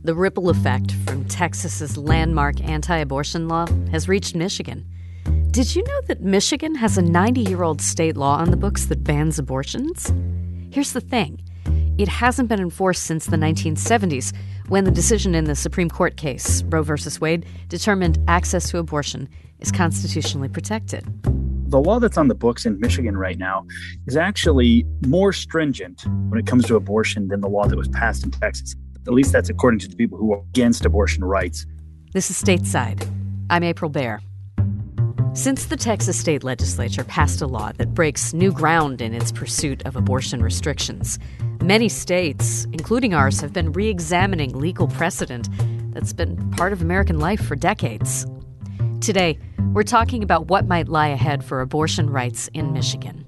The ripple effect from Texas's landmark anti-abortion law has reached Michigan. Did you know that Michigan has a 90-year-old state law on the books that bans abortions? Here's the thing. It hasn't been enforced since the 1970s, when the decision in the Supreme Court case, Roe v. Wade, determined access to abortion is constitutionally protected. The law that's on the books in Michigan right now is actually more stringent when it comes to abortion than the law that was passed in Texas. At least that's according to the people who are against abortion rights. This is Stateside. I'm April Baer. Since the Texas state legislature passed a law that breaks new ground in its pursuit of abortion restrictions, many states, including ours, have been re-examining legal precedent that's been part of American life for decades. Today, we're talking about what might lie ahead for abortion rights in Michigan.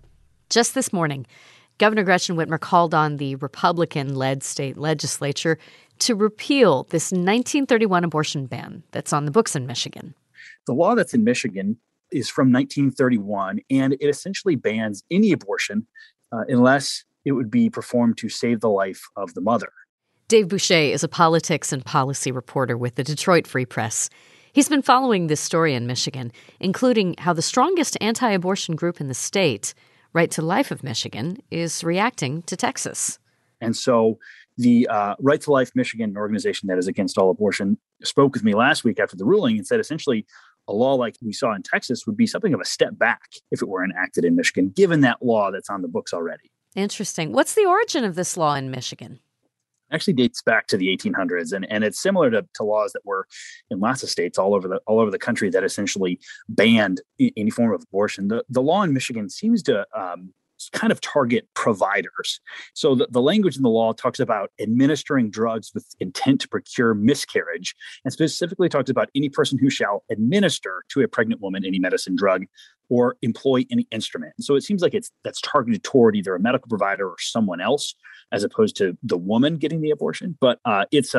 Just this morning, Governor Gretchen Whitmer called on the Republican-led state legislature to repeal this 1931 abortion ban that's on the books in Michigan. The law that's in Michigan is from 1931, and it essentially bans any abortion unless it would be performed to save the life of the mother. Dave Boucher is a politics and policy reporter with the Detroit Free Press. He's been following this story in Michigan, including how the strongest anti-abortion group in the state, Right to Life of Michigan, is reacting to Texas. And so the Right to Life Michigan, an organization that is against all abortion, spoke with me last week after the ruling and said essentially a law like we saw in Texas would be something of a step back if it were enacted in Michigan, given that law that's on the books already. Interesting. What's the origin of this law in Michigan? Actually dates back to the 1800s, and it's similar to laws that were in lots of states all over the country that essentially banned any form of abortion. The law in Michigan seems to kind of target providers. So the language in the law talks about administering drugs with intent to procure miscarriage, and specifically talks about any person who shall administer to a pregnant woman any medicine, drug, or employ any instrument. So it seems like that's targeted toward either a medical provider or someone else, as opposed to the woman getting the abortion. But it's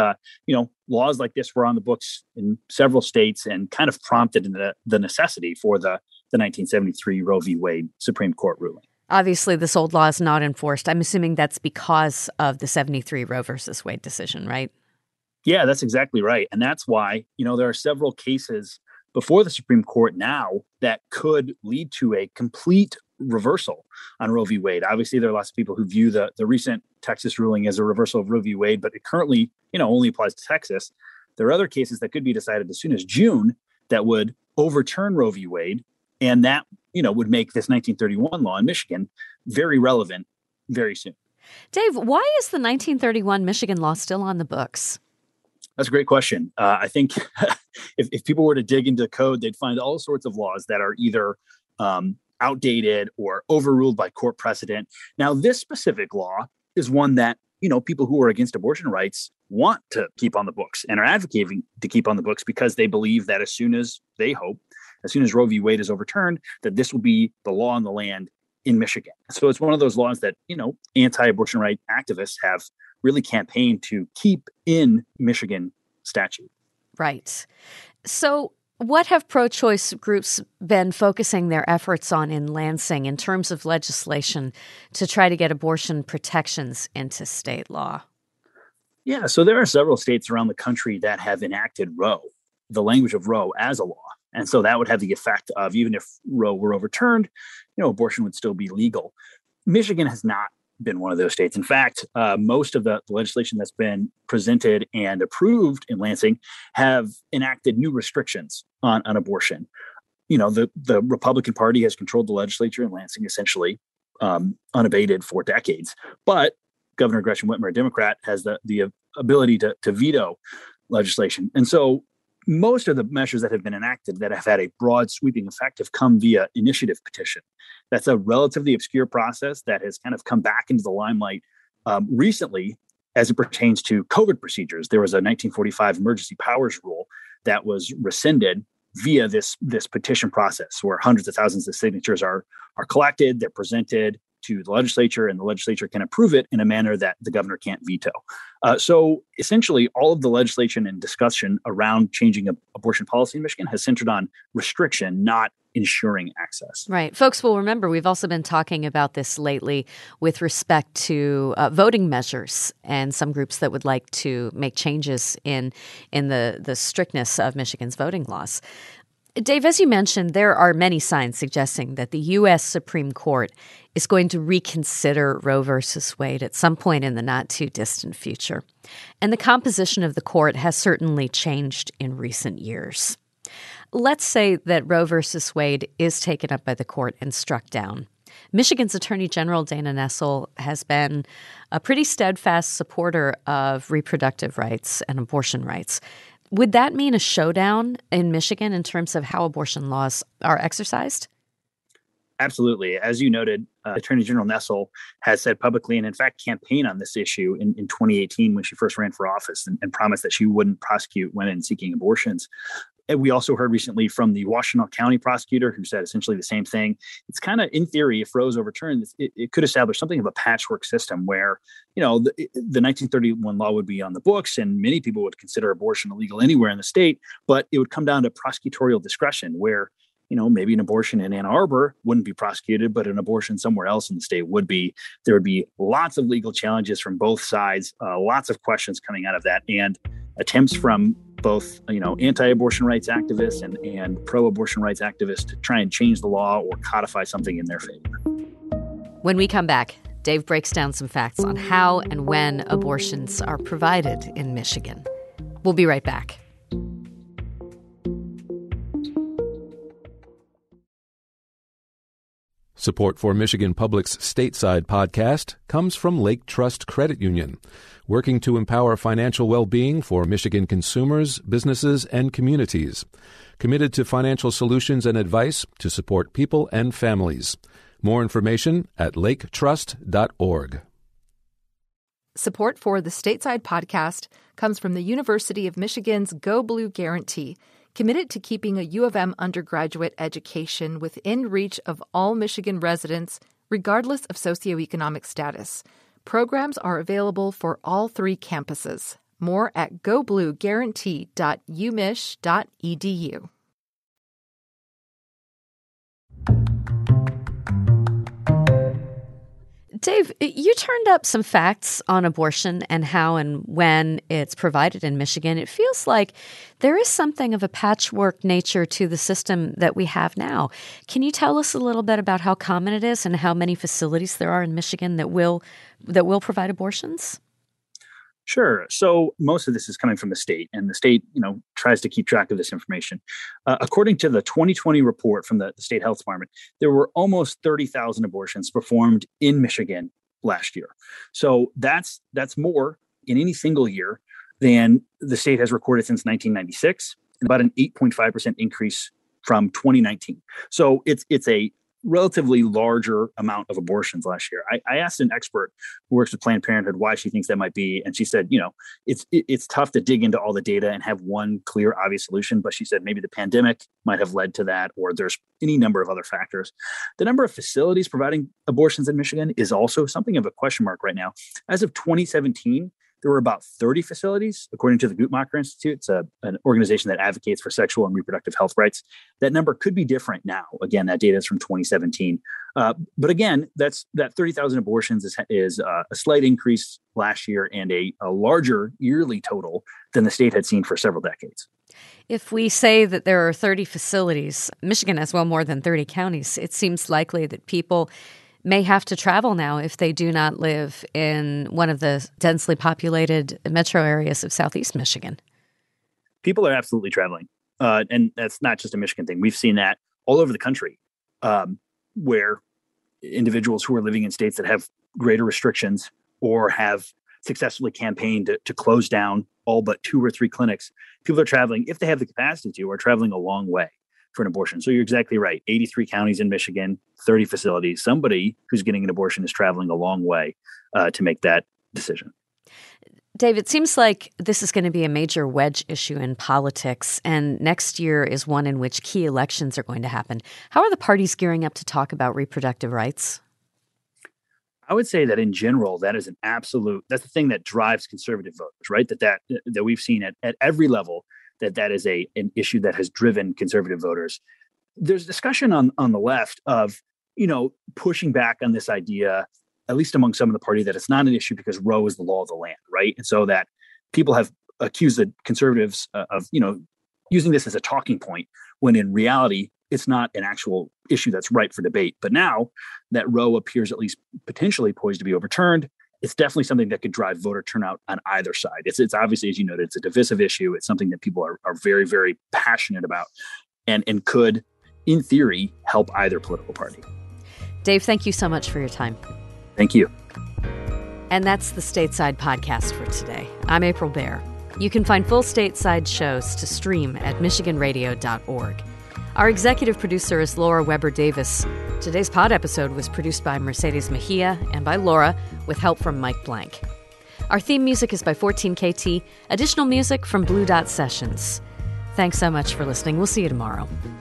laws like this were on the books in several states and kind of prompted the necessity for the 1973 Roe v. Wade Supreme Court ruling. Obviously, this old law is not enforced. I'm assuming that's because of the 73 Roe versus Wade decision, right? Yeah, that's exactly right. And that's why, there are several cases before the Supreme Court now that could lead to a complete reversal on Roe v. Wade. Obviously, there are lots of people who view the recent Texas ruling as a reversal of Roe v. Wade, but it currently, only applies to Texas. There are other cases that could be decided as soon as June that would overturn Roe v. Wade, and that, would make this 1931 law in Michigan very relevant very soon. Dave, why is the 1931 Michigan law still on the books? That's a great question. I think if people were to dig into the code, they'd find all sorts of laws that are either outdated or overruled by court precedent. Now, this specific law is one that, people who are against abortion rights want to keep on the books and are advocating to keep on the books because they believe that as soon as Roe v. Wade is overturned, that this will be the law on the land in Michigan. So it's one of those laws that, anti-abortion right activists have really campaigned to keep in Michigan statute. Right. So what have pro-choice groups been focusing their efforts on in Lansing in terms of legislation to try to get abortion protections into state law? Yeah, so there are several states around the country that have enacted Roe, the language of Roe, as a law. And so that would have the effect of, even if Roe were overturned, abortion would still be legal. Michigan has not been one of those states. In fact, most of the legislation that's been presented and approved in Lansing have enacted new restrictions on abortion. The Republican Party has controlled the legislature in Lansing essentially unabated for decades. But Governor Gretchen Whitmer, a Democrat, has the ability to veto legislation. And so most of the measures that have been enacted that have had a broad sweeping effect have come via initiative petition. That's a relatively obscure process that has kind of come back into the limelight recently as it pertains to COVID procedures. There was a 1945 emergency powers rule that was rescinded via this petition process where hundreds of thousands of signatures are collected, they're presented, to the legislature, and the legislature can approve it in a manner that the governor can't veto. So essentially, all of the legislation and discussion around changing abortion policy in Michigan has centered on restriction, not ensuring access. Right. Folks will remember we've also been talking about this lately with respect to voting measures and some groups that would like to make changes in the strictness of Michigan's voting laws. Dave, as you mentioned, there are many signs suggesting that the U.S. Supreme Court is going to reconsider Roe versus Wade at some point in the not-too-distant future. And the composition of the court has certainly changed in recent years. Let's say that Roe versus Wade is taken up by the court and struck down. Michigan's Attorney General Dana Nessel has been a pretty steadfast supporter of reproductive rights and abortion rights. Would that mean a showdown in Michigan in terms of how abortion laws are exercised? Absolutely. As you noted, Attorney General Nessel has said publicly, and in fact campaigned on this issue in 2018 when she first ran for office, and promised that she wouldn't prosecute women seeking abortions. And we also heard recently from the Washtenaw County prosecutor who said essentially the same thing. It's kind of, in theory, if Roe's overturned, it could establish something of a patchwork system where, the 1931 law would be on the books and many people would consider abortion illegal anywhere in the state, but it would come down to prosecutorial discretion where, maybe an abortion in Ann Arbor wouldn't be prosecuted, but an abortion somewhere else in the state would be. There would be lots of legal challenges from both sides, lots of questions coming out of that, and attempts from both, anti-abortion rights activists and pro-abortion rights activists to try and change the law or codify something in their favor. When we come back, Dave breaks down some facts on how and when abortions are provided in Michigan. We'll be right back. Support for Michigan Public's Stateside podcast comes from Lake Trust Credit Union, working to empower financial well-being for Michigan consumers, businesses, and communities. Committed to financial solutions and advice to support people and families. More information at laketrust.org. Support for the Stateside podcast comes from the University of Michigan's Go Blue Guarantee, committed to keeping a U of M undergraduate education within reach of all Michigan residents, regardless of socioeconomic status. Programs are available for all 3 campuses. More at goblueguarantee.umich.edu. Dave, you turned up some facts on abortion and how and when it's provided in Michigan. It feels like there is something of a patchwork nature to the system that we have now. Can you tell us a little bit about how common it is and how many facilities there are in Michigan that will provide abortions? Sure. So most of this is coming from the state, and the state, tries to keep track of this information. According to the 2020 report from the state health department, there were almost 30,000 abortions performed in Michigan last year. So that's more in any single year than the state has recorded since 1996, and about an 8.5% increase from 2019. So it's a relatively larger amount of abortions last year. I asked an expert who works with Planned Parenthood why she thinks that might be, and she said, it's tough to dig into all the data and have one clear, obvious solution. But she said maybe the pandemic might have led to that, or there's any number of other factors. The number of facilities providing abortions in Michigan is also something of a question mark right now. As of 2017, there were about 30 facilities, according to the Guttmacher Institute. It's an organization that advocates for sexual and reproductive health rights. That number could be different now. Again, that data is from 2017. But again, that 30,000 abortions is a slight increase last year and a larger yearly total than the state had seen for several decades. If we say that there are 30 facilities, Michigan has well more than 30 counties, it seems likely that people may have to travel now if they do not live in one of the densely populated metro areas of Southeast Michigan. People are absolutely traveling. And that's not just a Michigan thing. We've seen that all over the country, where individuals who are living in states that have greater restrictions or have successfully campaigned to close down all but 2 or 3 clinics, people are traveling, if they have the capacity to, are traveling a long way for an abortion. So you're exactly right. 83 counties in Michigan, 30 facilities. Somebody who's getting an abortion is traveling a long way to make that decision. Dave, it seems like this is going to be a major wedge issue in politics, and next year is one in which key elections are going to happen. How are the parties gearing up to talk about reproductive rights? I would say that in general, that is that's the thing that drives conservative voters, right? That we've seen at every level, that is an issue that has driven conservative voters. There's discussion on the left of, pushing back on this idea, at least among some of the party, that it's not an issue because Roe is the law of the land, right? And so that people have accused the conservatives of, using this as a talking point, when in reality, it's not an actual issue that's ripe for debate. But now that Roe appears at least potentially poised to be overturned, it's definitely something that could drive voter turnout on either side. It's obviously, as you noted, it's a divisive issue. It's something that people are very, very passionate about and could, in theory, help either political party. Dave, thank you so much for your time. Thank you. And that's the Stateside Podcast for today. I'm April Baer. You can find full Stateside shows to stream at michiganradio.org. Our executive producer is Laura Weber Davis. Today's pod episode was produced by Mercedes Mejia and by Laura, with help from Mike Blank. Our theme music is by 14KT, additional music from Blue Dot Sessions. Thanks so much for listening. We'll see you tomorrow.